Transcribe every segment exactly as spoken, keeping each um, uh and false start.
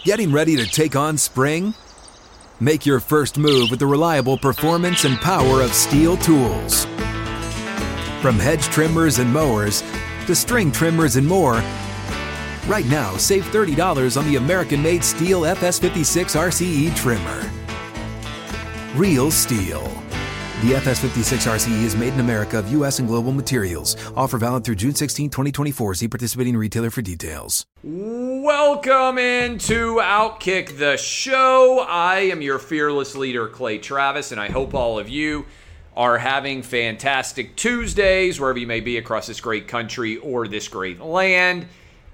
Getting ready to take on spring? Make your first move with the reliable performance and power of Steel tools. From hedge trimmers and mowers to string trimmers and more, right now save thirty dollars on the American-made Steel F S fifty-six R C E trimmer. Real Steel. The F S fifty-six R C E is made in America of U S and global materials. Offer valid through June sixteenth, twenty twenty-four. See participating retailer for details. Welcome into Outkick the Show. I am your fearless leader, Clay Travis, and I hope all of you are having fantastic Tuesdays, wherever you may be across this great country or this great land.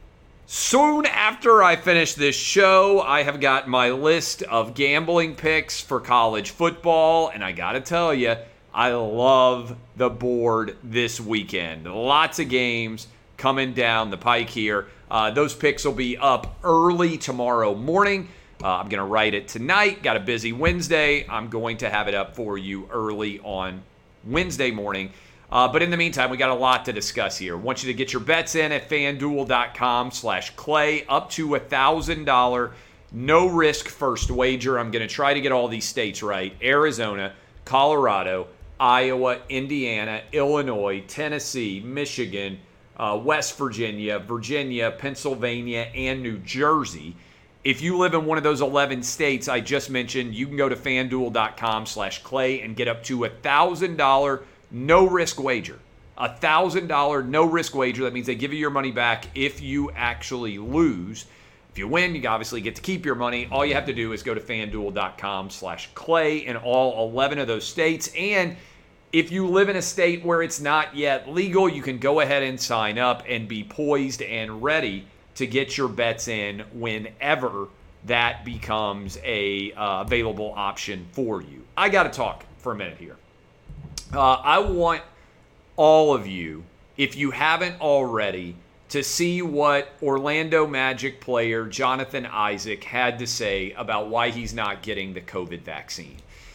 Soon after I finish this show, I have got my list of gambling picks for college football, and I gotta tell you, I love the board this weekend. Lots of games coming down the pike here. Uh, those picks will be up early tomorrow morning. Uh, I'm going to write it tonight. Got a busy Wednesday. I'm going to have it up for you early on Wednesday morning. Uh, but in the meantime, we got a lot to discuss here. I want you to get your bets in at fanduel.com slash Clay, up to one thousand dollars, no-risk first wager. I'm going to try to get all these states right. Arizona, Colorado, Iowa, Indiana, Illinois, Tennessee, Michigan, uh, West Virginia, Virginia, Pennsylvania, and New Jersey. If you live in one of those eleven states I just mentioned, you can go to fanduel.com slash Clay and get up to one thousand dollars no-risk wager. one thousand dollars no-risk wager. That means they give you your money back if you actually lose. If you win, you obviously get to keep your money. All you have to do is go to fanduel.com slash Clay in all eleven of those states. And if you live in a state where it's not yet legal, you can go ahead and sign up and be poised and ready to get your bets in whenever that becomes a uh, available option for you. I got to talk for a minute here. Uh, I want all of you, if you haven't already, to see what Orlando Magic player Jonathan Isaac had to say about why he's not getting the COVID vaccine.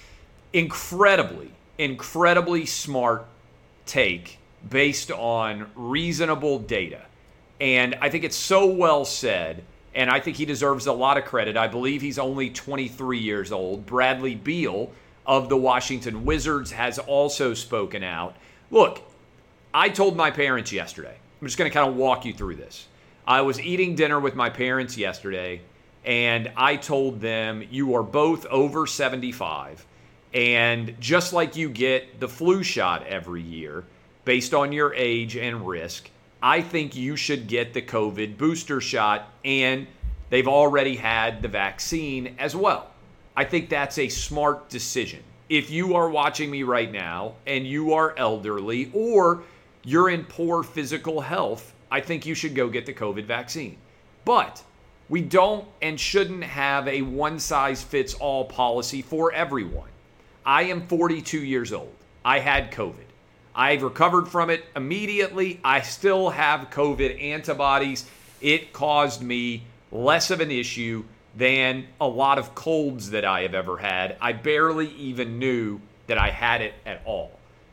Incredibly, incredibly smart take based on reasonable data. And I think it's so well said, and I think he deserves a lot of credit. I believe he's only twenty-three years old. Bradley Beal of the Washington Wizards has also spoken out. Look, I told my parents yesterday, I'm just going to kind of walk you through this. I was eating dinner with my parents yesterday, and I told them, you are both over seventy-five, and just like you get the flu shot every year, based on your age and risk, I think you should get the COVID booster shot, and they've already had the vaccine as well. I think that's a smart decision. If you are watching me right now and you are elderly or you're in poor physical health, I think you should go get the COVID vaccine. But we don't and shouldn't have a one-size-fits-all policy for everyone. I am forty-two years old. I had COVID. I've recovered from it immediately. I still have COVID antibodies. It caused me less of an issue than a lot of colds that I have ever had. I barely even knew that I had it at all.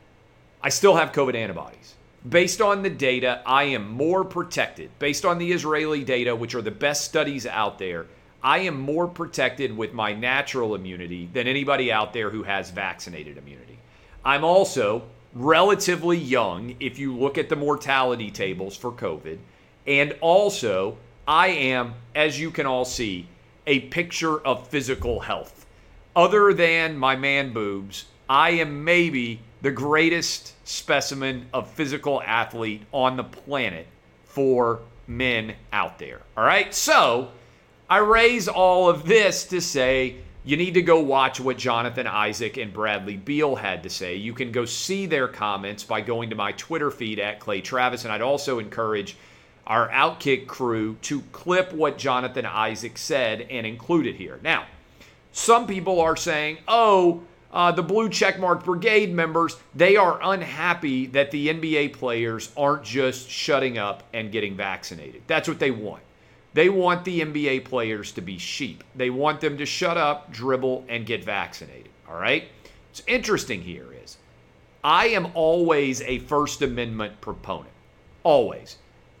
I still have COVID antibodies. Based on the data, I am more protected. Based on the Israeli data, which are the best studies out there, I am more protected with my natural immunity than anybody out there who has vaccinated immunity. I'm also relatively young if you look at the mortality tables for COVID. And also, I am, as you can all see, a picture of physical health. Other than my man boobs, I am maybe the greatest specimen of physical athlete on the planet for men out there. All right? So, I raise all of this to say you need to go watch what Jonathan Isaac and Bradley Beal had to say. You can go see their comments by going to my Twitter feed at Clay Travis, and I'd also encourage our Outkick crew to clip what Jonathan Isaac said and include it here. Now, some people are saying, oh, uh, the Blue Checkmark Brigade members, they are unhappy that the N B A players aren't just shutting up and getting vaccinated. That's what they want. They want the N B A players to be sheep. They want them to shut up, dribble, and get vaccinated. All right? What's interesting here is I am always a First Amendment proponent. Always.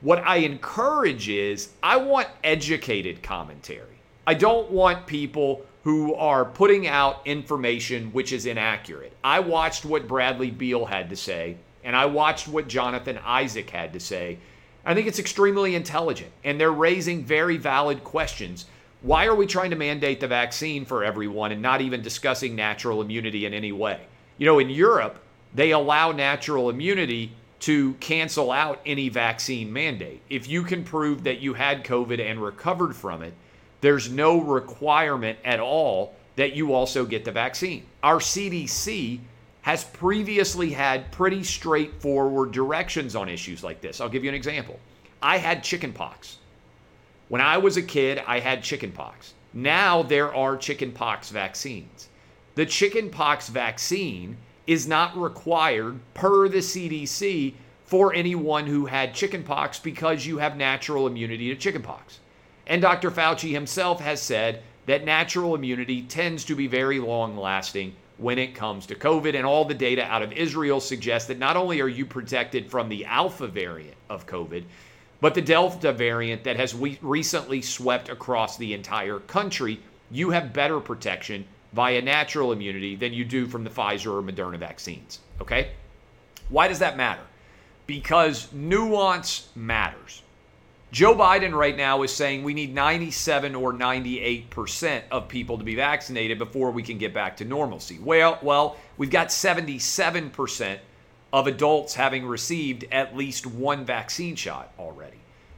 What I encourage is I want educated commentary. I don't want people who are putting out information which is inaccurate. I watched what Bradley Beal had to say, and I watched what Jonathan Isaac had to say. I think it's extremely intelligent, and they're raising very valid questions. Why are we trying to mandate the vaccine for everyone and not even discussing natural immunity in any way? You know, in Europe, they allow natural immunity to cancel out any vaccine mandate. If you can prove that you had COVID and recovered from it, there's no requirement at all that you also get the vaccine. Our C D C has previously had pretty straightforward directions on issues like this. I'll give you an example. I had chickenpox. When I was a kid, I had chickenpox. Now there are chickenpox vaccines. The chickenpox vaccine is not required per the C D C for anyone who had chickenpox because you have natural immunity to chickenpox. And Doctor Fauci himself has said that natural immunity tends to be very long-lasting when it comes to COVID, and all the data out of Israel suggests that not only are you protected from the Alpha variant of COVID, but the Delta variant that has we- recently swept across the entire country, you have better protection via natural immunity than you do from the Pfizer or Moderna vaccines, okay? Why does that matter? Because nuance matters. Joe Biden right now is saying we need ninety-seven or ninety-eight percent of people to be vaccinated before we can get back to normalcy. Well, well, we've got seventy-seven percent of adults having received at least one vaccine shot already.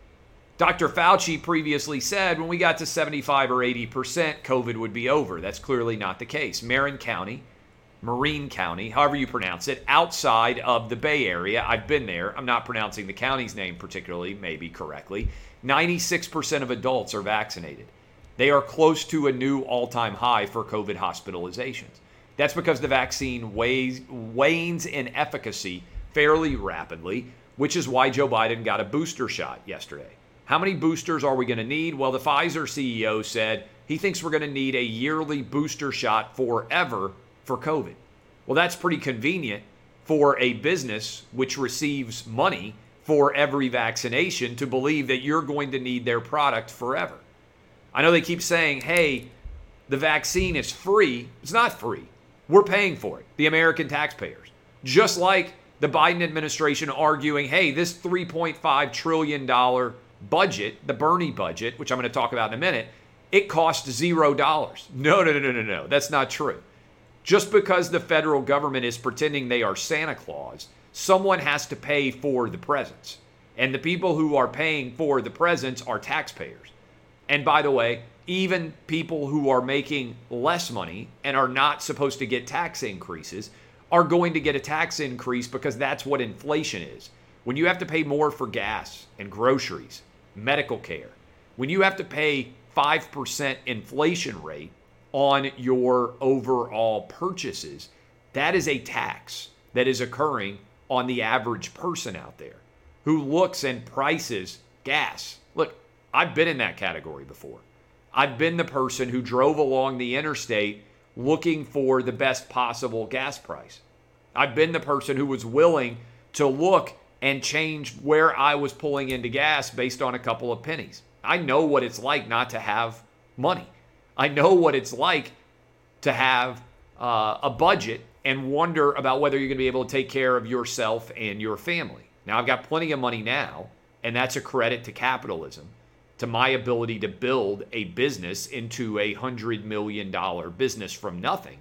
Doctor Fauci previously said when we got to seventy-five or eighty percent, COVID would be over. That's clearly not the case. Marin County, Marine County, however you pronounce it, outside of the Bay Area. I've been there. I'm not pronouncing the county's name particularly, maybe correctly. ninety-six percent of adults are vaccinated. They are close to a new all-time high for COVID hospitalizations. That's because the vaccine weighs, wanes in efficacy fairly rapidly, which is why Joe Biden got a booster shot yesterday. How many boosters are we going to need? Well, the Pfizer C E O said he thinks we're going to need a yearly booster shot forever for COVID. Well, that's pretty convenient for a business which receives money for every vaccination to believe that you're going to need their product forever. I know they keep saying, hey, the vaccine is free. It's not free. We're paying for it, the American taxpayers. Just like the Biden administration arguing, hey, this three point five trillion dollars budget, the Bernie budget, which I'm going to talk about in a minute, it costs zero dollars. No, no, no, no, no, no. That's not true. Just because the federal government is pretending they are Santa Claus, someone has to pay for the presents. And the people who are paying for the presents are taxpayers. And by the way, even people who are making less money and are not supposed to get tax increases are going to get a tax increase because that's what inflation is. When you have to pay more for gas and groceries, medical care, when you have to pay five percent inflation rate on your overall purchases, that is a tax that is occurring on the average person out there who looks and prices gas. Look, I've been in that category before. I've been the person who drove along the interstate looking for the best possible gas price. I've been the person who was willing to look and change where I was pulling into gas based on a couple of pennies. I know what it's like not to have money. I know what it's like to have uh, a budget and wonder about whether you're going to be able to take care of yourself and your family. Now, I've got plenty of money now, and that's a credit to capitalism, to my ability to build a business into a one hundred million dollars business from nothing.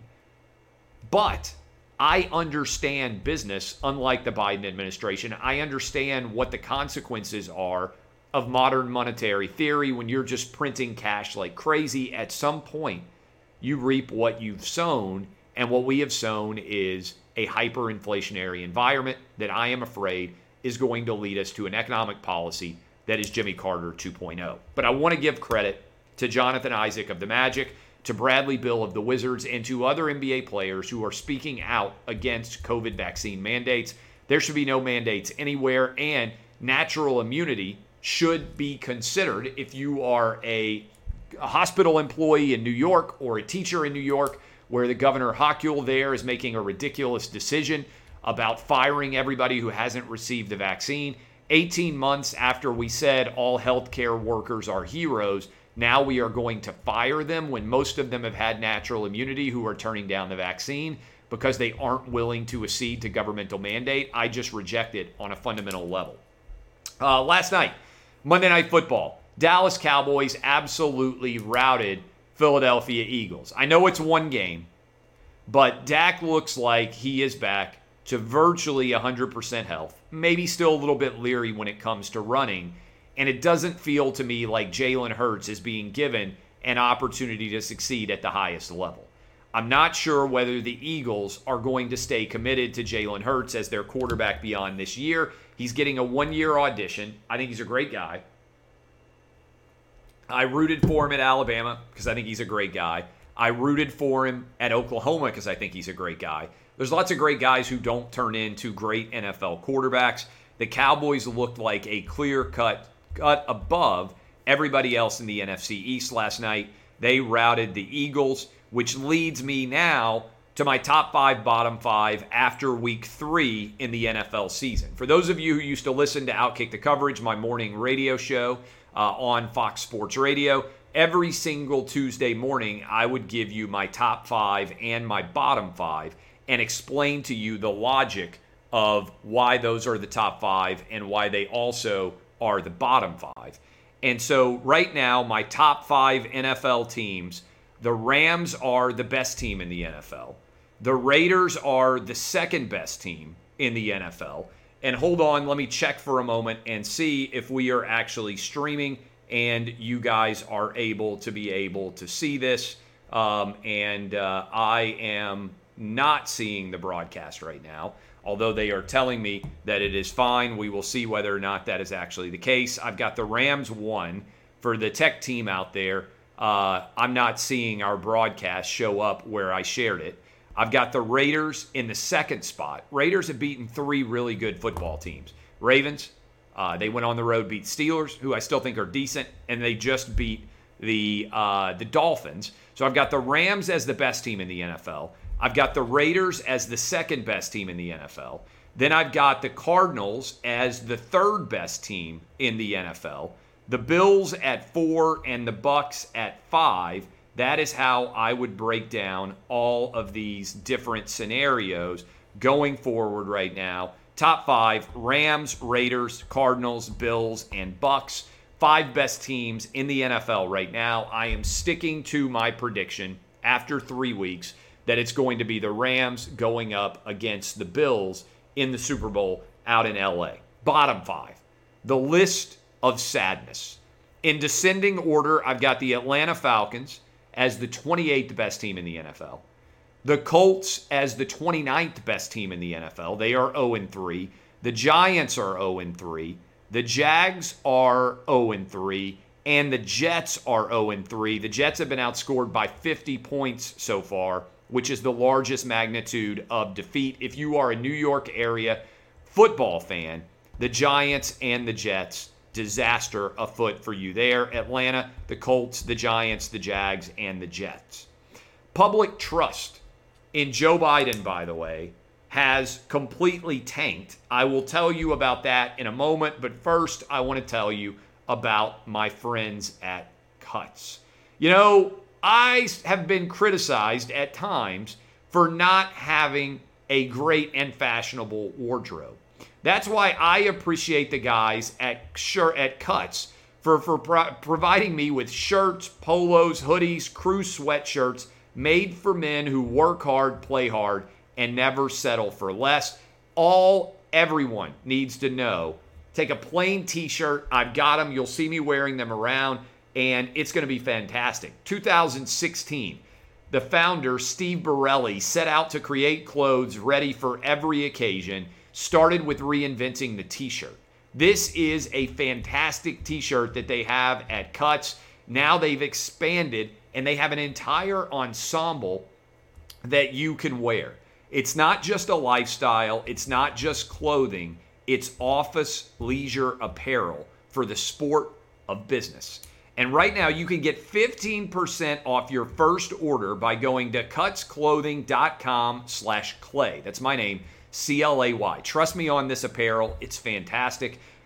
But I understand business, unlike the Biden administration. I understand what the consequences are of modern monetary theory. When you're just printing cash like crazy, at some point, you reap what you've sown. And what we have sown is a hyperinflationary environment that I am afraid is going to lead us to an economic policy that is Jimmy Carter two point oh. But I want to give credit to Jonathan Isaac of the Magic, to Bradley Beal of the Wizards, and to other N B A players who are speaking out against COVID vaccine mandates. There should be no mandates anywhere, and natural immunity should be considered if you are a, a hospital employee in New York or a teacher in New York, where the Governor Hochul there is making a ridiculous decision about firing everybody who hasn't received the vaccine. eighteen months after we said all healthcare workers are heroes, now we are going to fire them when most of them have had natural immunity who are turning down the vaccine because they aren't willing to accede to governmental mandate. I just reject it on a fundamental level. Uh, last night, Monday Night Football, Dallas Cowboys absolutely routed Philadelphia Eagles. I know it's one game, but Dak looks like he is back to virtually one hundred percent health. Maybe still a little bit leery when it comes to running. And it doesn't feel to me like Jalen Hurts is being given an opportunity to succeed at the highest level. I'm not sure whether the Eagles are going to stay committed to Jalen Hurts as their quarterback beyond this year. He's getting a one-year audition. I think he's a great guy. I rooted for him at Alabama because I think he's a great guy. I rooted for him at Oklahoma because I think he's a great guy. There's lots of great guys who don't turn into great N F L quarterbacks. The Cowboys looked like a clear-cut cut above everybody else in the N F C East last night. They routed the Eagles, which leads me now to my top five, bottom five after week three in the N F L season. For those of you who used to listen to Outkick the Coverage, my morning radio show uh, on Fox Sports Radio, every single Tuesday morning I would give you my top five and my bottom five and explain to you the logic of why those are the top five and why they also are the bottom five. And so right now, my top five N F L teams, the Rams are the best team in the N F L. The Raiders are the second best team in the N F L. And hold on, let me check for a moment and see if we are actually streaming and you guys are able to be able to see this. Um, and uh, I am not seeing the broadcast right now. Although they are telling me that it is fine, we will see whether or not that is actually the case. I've got the Rams one. For the tech team out there, uh, I'm not seeing our broadcast show up where I shared it. I've got the Raiders in the second spot. Raiders have beaten three really good football teams. Ravens, uh, they went on the road, beat Steelers, who I still think are decent, and they just beat the uh, the Dolphins. So I've got the Rams as the best team in the N F L. I've got the Raiders as the second best team in the N F L. Then I've got the Cardinals as the third best team in the N F L. The Bills at four and the Bucks at five. That is how I would break down all of these different scenarios going forward right now. Top five, Rams, Raiders, Cardinals, Bills, and Bucks. Five best teams in the N F L right now. I am sticking to my prediction after three weeks that it's going to be the Rams going up against the Bills in the Super Bowl out in L A. Bottom five, the list of sadness. In descending order, I've got the Atlanta Falcons as the twenty-eighth best team in the N F L. The Colts as the twenty-ninth best team in the N F L. They are oh and three. The Giants are oh and three. The Jags are oh and three. And the Jets are oh and three. The Jets have been outscored by fifty points so far, which is the largest magnitude of defeat. If you are a New York area football fan, the Giants and the Jets, disaster afoot for you there. Atlanta, the Colts, the Giants, the Jags, and the Jets. Public trust in Joe Biden, by the way, has completely tanked. I will tell you about that in a moment, but first I want to tell you about my friends at Cuts. You know, I have been criticized at times for not having a great and fashionable wardrobe. That's why I appreciate the guys at shirt at Cuts for, for pro- providing me with shirts, polos, hoodies, crew sweatshirts made for men who work hard, play hard, and never settle for less. All everyone needs to know. Take a plain t-shirt. I've got them. You'll see me wearing them around, and it's going to be fantastic. two thousand sixteen, the founder, Steve Borelli, set out to create clothes ready for every occasion, started with reinventing the t-shirt. This is a fantastic t-shirt that they have at Cuts. Now they've expanded, and they have an entire ensemble that you can wear. It's not just a lifestyle. It's not just clothing. It's office leisure apparel for the sport of business. And right now you can get fifteen percent off your first order by going to cutsclothing.com slash clay. That's my name, C L A Y. Trust me on this apparel. It's fantastic.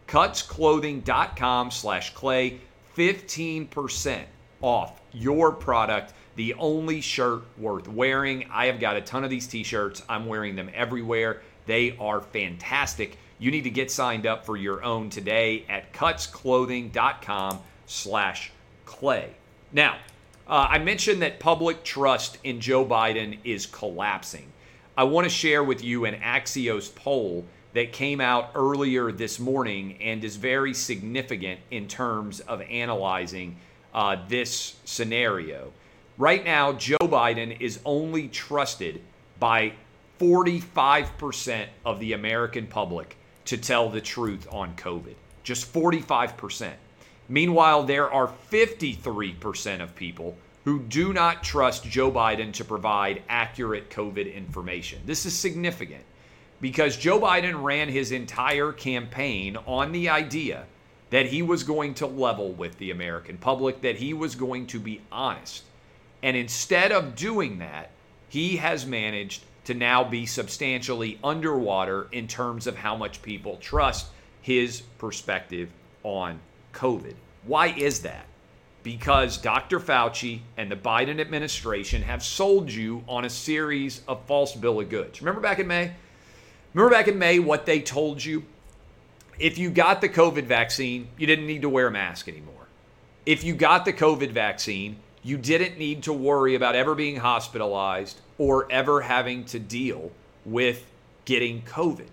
cutsclothing.com slash clay, fifteen percent off your product. The only shirt worth wearing. I have got a ton of these t-shirts. I'm wearing them everywhere. They are fantastic. You need to get signed up for your own today at cutsclothing.com slash clay. Now, uh, I mentioned that public trust in Joe Biden is collapsing. I want to share with you an Axios poll that came out earlier this morning and is very significant in terms of analyzing uh, this scenario. Right now, Joe Biden is only trusted by forty-five percent of the American public to tell the truth on COVID. Just forty-five percent. Meanwhile, there are fifty-three percent of people who do not trust Joe Biden to provide accurate COVID information. This is significant because Joe Biden ran his entire campaign on the idea that he was going to level with the American public, that he was going to be honest. And instead of doing that, he has managed to now be substantially underwater in terms of how much people trust his perspective on COVID. Why is that? Because Doctor Fauci and the Biden administration have sold you on a series of false bill of goods. Remember back in May? Remember back in May what they told you? If you got the COVID vaccine, you didn't need to wear a mask anymore. If you got the COVID vaccine, you didn't need to worry about ever being hospitalized or ever having to deal with getting COVID.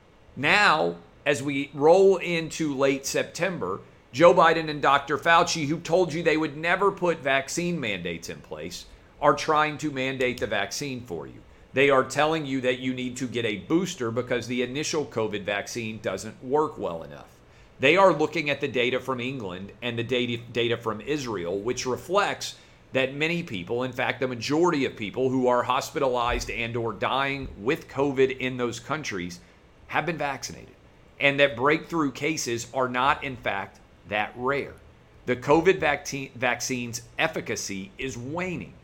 Now, as we roll into late September, Joe Biden and Doctor Fauci, who told you they would never put vaccine mandates in place, are trying to mandate the vaccine for you. They are telling you that you need to get a booster because the initial COVID vaccine doesn't work well enough. They are looking at the data from England and the data, data from Israel, which reflects that many people, in fact, the majority of people who are hospitalized and or dying with COVID in those countries have been vaccinated, and that breakthrough cases are not, in fact, that rare. The COVID vac- vaccine's efficacy is waning.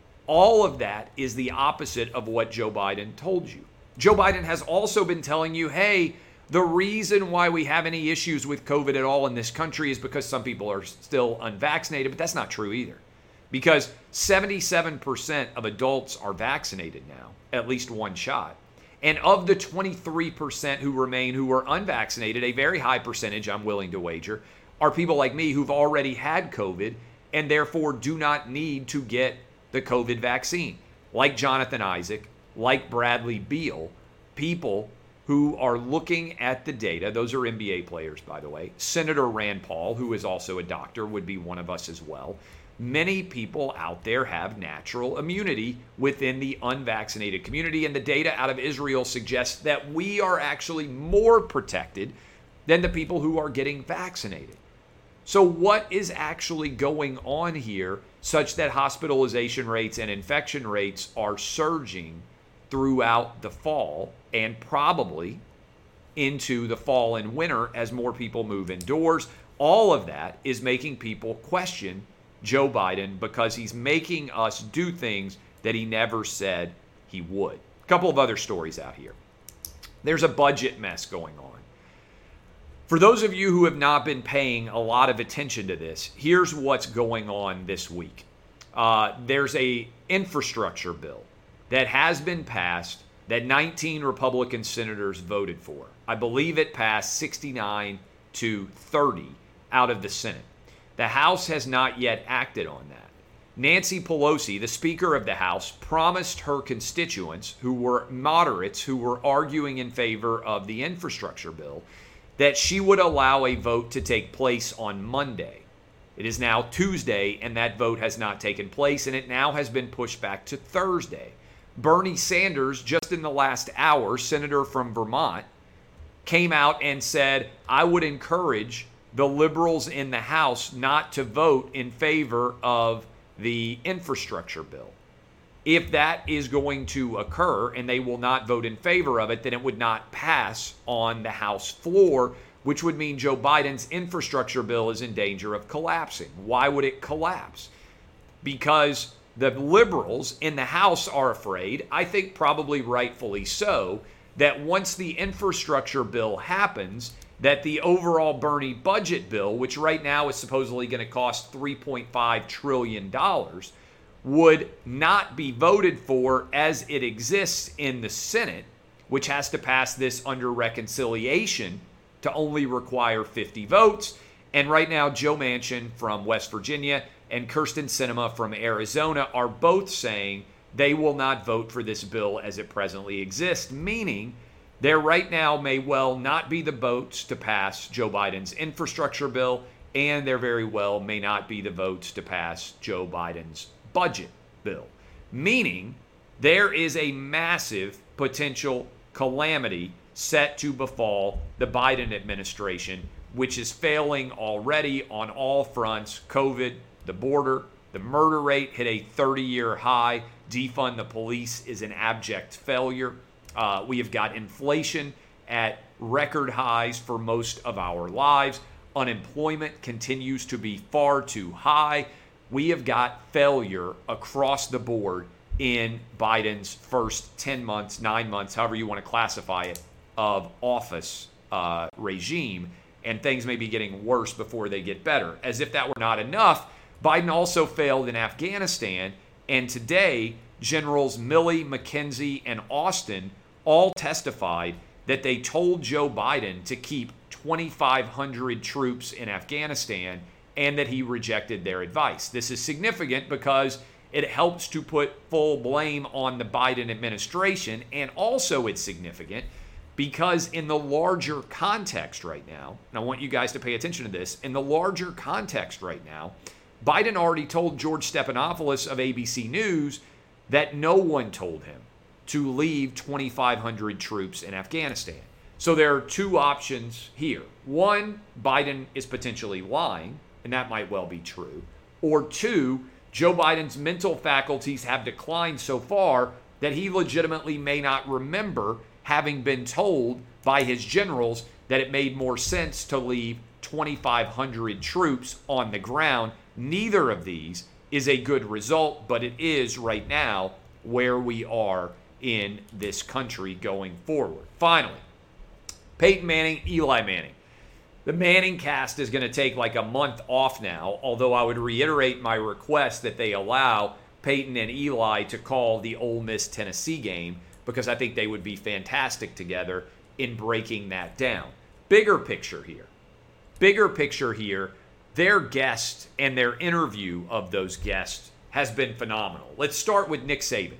All of that is the opposite of what Joe Biden told you. Joe Biden has also been telling you, hey, the reason why we have any issues with COVID at all in this country is because some people are still unvaccinated, but that's not true either. Because seventy-seven percent of adults are vaccinated now, at least one shot. And of the twenty-three percent who remain who are unvaccinated, a very high percentage, I'm willing to wager, are people like me who've already had COVID and therefore do not need to get the COVID vaccine. Like Jonathan Isaac, like Bradley Beal, people who are looking at the data. Those are N B A players, by the way. Senator Rand Paul, who is also a doctor, would be one of us as well. Many people out there have natural immunity within the unvaccinated community, and the data out of Israel suggests that we are actually more protected than the people who are getting vaccinated. So what is actually going on here such that hospitalization rates and infection rates are surging throughout the fall and probably into the fall and winter as more people move indoors? All of that is making people question Joe Biden because he's making us do things that he never said he would. A couple of other stories out here. There's a budget mess going on. For those of you who have not been paying a lot of attention to this, here's what's going on this week. Uh, there's a infrastructure bill that has been passed that nineteen Republican senators voted for. I believe it passed sixty-nine to thirty out of the Senate. The House has not yet acted on that. Nancy Pelosi, the Speaker of the House, promised her constituents, who were moderates, who were arguing in favor of the infrastructure bill, that she would allow a vote to take place on Monday. It is now Tuesday, and that vote has not taken place, and it now has been pushed back to Thursday. Bernie Sanders, just in the last hour, senator from Vermont, came out and said, I would encourage the liberals in the House not to vote in favor of the infrastructure bill. If that is going to occur and they will not vote in favor of it, then it would not pass on the House floor, which would mean Joe Biden's infrastructure bill is in danger of collapsing. Why would it collapse? Because the liberals in the House are afraid, I think probably rightfully so, that once the infrastructure bill happens, that the overall Bernie budget bill, which right now is supposedly going to cost three point five trillion dollars, would not be voted for as it exists in the Senate, which has to pass this under reconciliation to only require fifty votes. And right now, Joe Manchin from West Virginia and Kyrsten Sinema from Arizona are both saying they will not vote for this bill as it presently exists, meaning there right now may well not be the votes to pass Joe Biden's infrastructure bill, and there very well may not be the votes to pass Joe Biden's budget bill, meaning there is a massive potential calamity set to befall the Biden administration, which is failing already on all fronts. COVID, the border, the murder rate hit a thirty-year high. Defund the police is an abject failure. Uh, we have got inflation at record highs for most of our lives. Unemployment continues to be far too high. We have got failure across the board in Biden's first ten months, nine months, however you want to classify it, of office uh, regime. And things may be getting worse before they get better. As if that were not enough, Biden also failed in Afghanistan. And today, Generals Milley, McKenzie, and Austin all testified that they told Joe Biden to keep twenty-five hundred troops in Afghanistan and that he rejected their advice. This is significant because it helps to put full blame on the Biden administration, and also it's significant because in the larger context right now, and I want you guys to pay attention to this, in the larger context right now, Biden already told George Stephanopoulos of A B C News that no one told him to leave twenty-five hundred troops in Afghanistan. So there are two options here. One, Biden is potentially lying, and that might well be true. Or two, Joe Biden's mental faculties have declined so far that he legitimately may not remember having been told by his generals that it made more sense to leave twenty-five hundred troops on the ground. Neither of these is a good result, but it is right now where we are in this country going forward. Finally, Peyton Manning, Eli Manning. The Manning cast is going to take like a month off now, although I would reiterate my request that they allow Peyton and Eli to call the Ole Miss Tennessee game, because I think they would be fantastic together in breaking that down. Bigger picture here. Bigger picture here. Their guest and their interview of those guests has been phenomenal. Let's start with Nick Saban.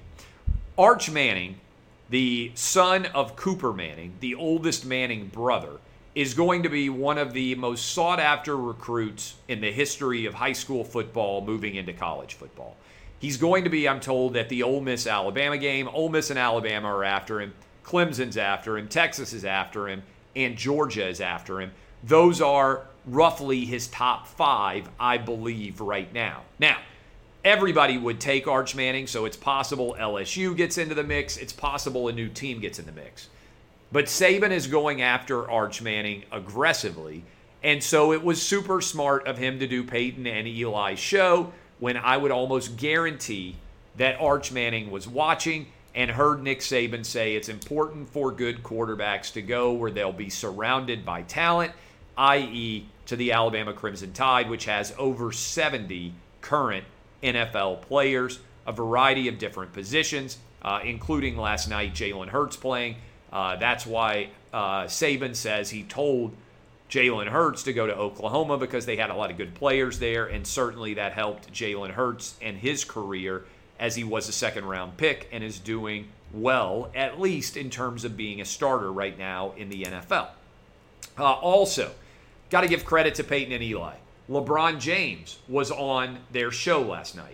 Arch Manning, the son of Cooper Manning, the oldest Manning brother, is going to be one of the most sought-after recruits in the history of high school football moving into college football. He's going to be, I'm told, at the Ole Miss-Alabama game. Ole Miss and Alabama are after him. Clemson's after him. Texas is after him. And Georgia is after him. Those are roughly his top five, I believe, right now. Now, everybody would take Arch Manning, so it's possible L S U gets into the mix. It's possible a new team gets in the mix. But Saban is going after Arch Manning aggressively, and so it was super smart of him to do Peyton and Eli's show when I would almost guarantee that Arch Manning was watching and heard Nick Saban say it's important for good quarterbacks to go where they'll be surrounded by talent, that is to the Alabama Crimson Tide, which has over seventy current N F L players, a variety of different positions, uh, including last night Jalen Hurts playing. Uh, that's why uh, Saban says he told Jalen Hurts to go to Oklahoma, because they had a lot of good players there, and certainly that helped Jalen Hurts and his career, as he was a second-round pick and is doing well, at least in terms of being a starter right now in the N F L. Uh, also, got to give credit to Peyton and Eli. LeBron James was on their show last night.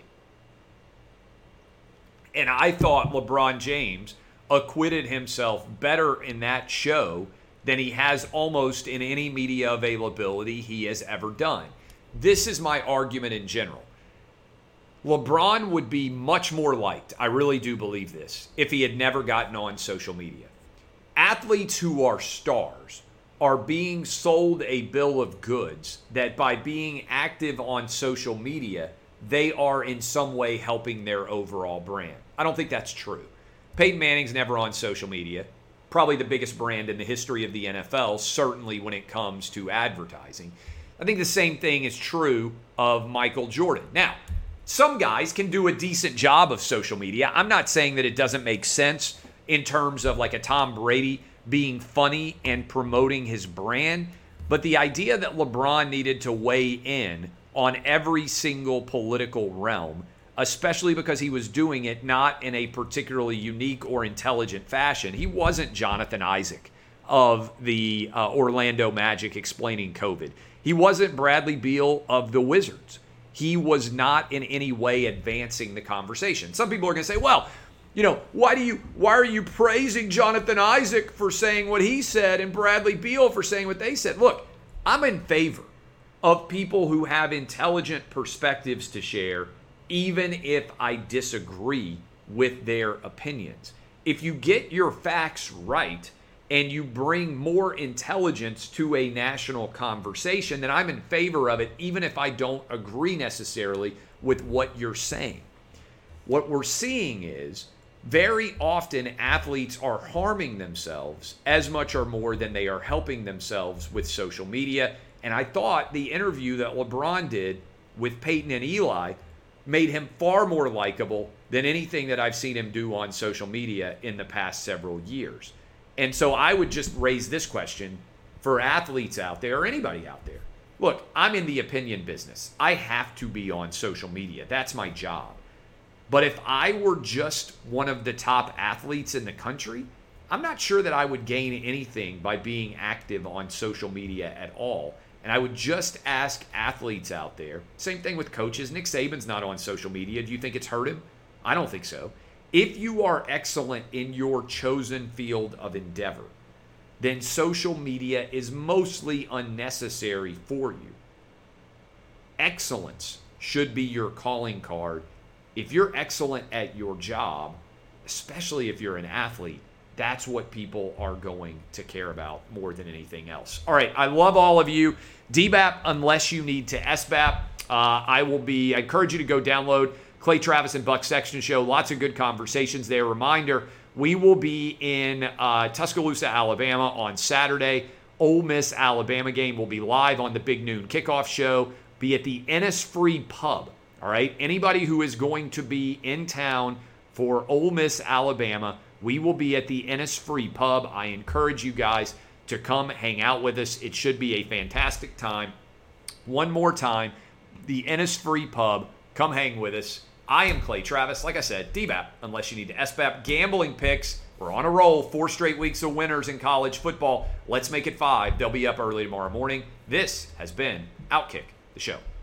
And I thought LeBron James acquitted himself better in that show than he has almost in any media availability he has ever done. This is my argument in general. LeBron would be much more liked, I really do believe this, if he had never gotten on social media. Athletes who are stars are being sold a bill of goods that by being active on social media, they are in some way helping their overall brand. I don't think that's true. Peyton Manning's never on social media. probably the biggest brand in the history of the N F L, certainly when it comes to advertising. I think the same thing is true of Michael Jordan. Now, some guys can do a decent job of social media. I'm not saying that it doesn't make sense in terms of like a Tom Brady being funny and promoting his brand, but the idea that LeBron needed to weigh in on every single political realm, especially because he was doing it not in a particularly unique or intelligent fashion. He wasn't Jonathan Isaac of the uh, Orlando Magic explaining COVID. He wasn't Bradley Beal of the Wizards. He was not in any way advancing the conversation. Some people are going to say, well, you know, why do you why are you praising Jonathan Isaac for saying what he said and Bradley Beal for saying what they said? Look, I'm in favor of people who have intelligent perspectives to share, even if I disagree with their opinions. If you get your facts right and you bring more intelligence to a national conversation, then I'm in favor of it, even if I don't agree necessarily with what you're saying. What we're seeing is very often athletes are harming themselves as much or more than they are helping themselves with social media. And I thought the interview that LeBron did with Peyton and Eli made him far more likable than anything that I've seen him do on social media in the past several years. And so I would just raise this question for athletes out there or anybody out there. Look, I'm in the opinion business. I have to be on social media. That's my job. But if I were just one of the top athletes in the country, I'm not sure that I would gain anything by being active on social media at all. And I would just ask athletes out there, same thing with coaches. Nick Saban's not on social media. Do you think it's hurt him? I don't think so. If you are excellent in your chosen field of endeavor, then social media is mostly unnecessary for you. Excellence should be your calling card. If you're excellent at your job, especially if you're an athlete, that's what people are going to care about more than anything else. All right, I love all of you. D B A P, unless you need to S B A P, uh, I will be, I encourage you to go download Clay Travis and Buck Sexton Show. Lots of good conversations there. Reminder, we will be in uh, Tuscaloosa, Alabama on Saturday. Ole Miss Alabama game will be live on the Big Noon Kickoff Show. Be at the Innisfree Pub. All right, anybody who is going to be in town for Ole Miss Alabama, we will be at the Innisfree Pub. I encourage you guys to come hang out with us. It should be a fantastic time. One more time, the Innisfree Pub. Come hang with us. I am Clay Travis. Like I said, D B A P, unless you need to S B A P. Gambling picks. We're on a roll. Four straight weeks of winners in college football. Let's make it five. They'll be up early tomorrow morning. This has been Outkick the Show.